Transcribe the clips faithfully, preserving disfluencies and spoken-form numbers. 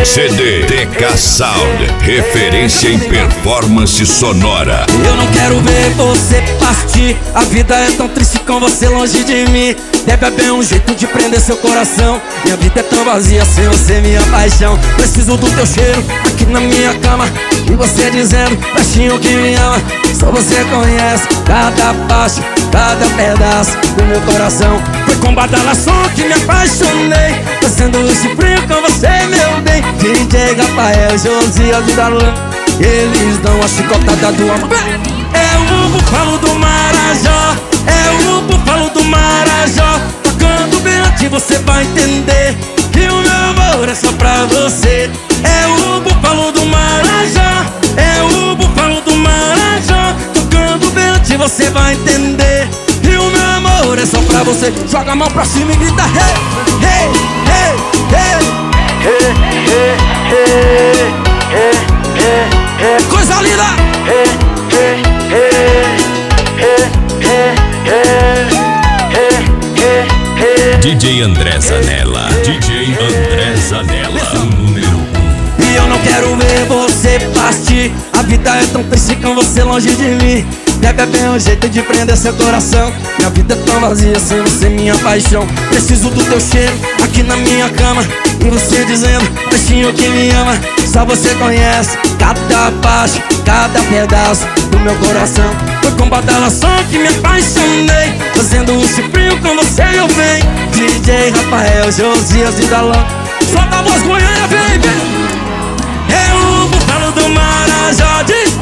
C D T K Sound, referência em performance sonora. Eu não quero ver você partir, a vida é tão triste com você longe de mim. Deve haver um jeito de prender seu coração, minha vida é tão vazia sem você, minha paixão. Preciso do teu cheiro aqui na minha cama, e você dizendo baixinho que me ama. Só você conhece cada parte, cada pedaço do meu coração. Foi com badalação que me apaixonei, fazendo esse frio com você, meu bem. D J Rafael, Josias e Darlan, eles dão a chicotada do amor. É o búfalo do Marajó, é o búfalo do Marajó. Tocando bem aqui você vai entender que o meu amor é só pra você. É o búfalo do Marajó, é o búfalo do Marajó. Tocando bem aqui você vai entender que o meu amor é só pra você. Joga a mão pra cima e grita hey, hey, hey, hey. Hey, hey, hey, hey, hey, hey. Coisa linda! Hey, hey, hey, hey, hey, hey, hey, hey, hey. D J André Zanella, D J André Zanella, número um. E eu não quero ver você partir, a vida é tão triste com você longe de mim. Deve haver um jeito de prender seu coração, minha vida é tão vazia sem você, minha paixão. Preciso do teu cheiro aqui na minha cama, e você dizendo baixinho que me ama. Só você conhece cada parte, cada pedaço do meu coração. Foi com badalação que me apaixonei, fazendo um frio com você eu venho. D J Rafael, Josias e Darlan, solta a voz Goiânia, vem, vem. É o búfalo do Marajó, diz.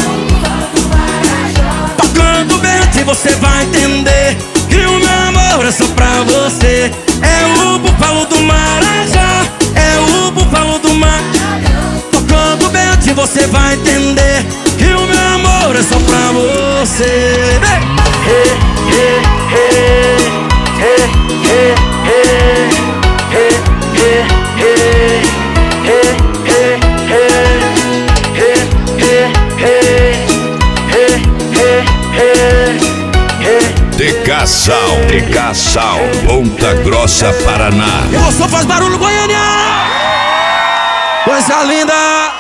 Tocando bem aqui você vai entender que o meu amor é só pra você. É o búfalo do Marajó, é o búfalo do Marajó. Tocando bem aqui você vai entender que o meu amor é só pra você. Hey, hey, hey, hey, hey, hey, hey, hey, hey, hey, hey, hey, hey, hey. T K Sound, T K Sound, Ponta Grossa, Paraná. E você faz barulho, Goiânia! Coisa linda!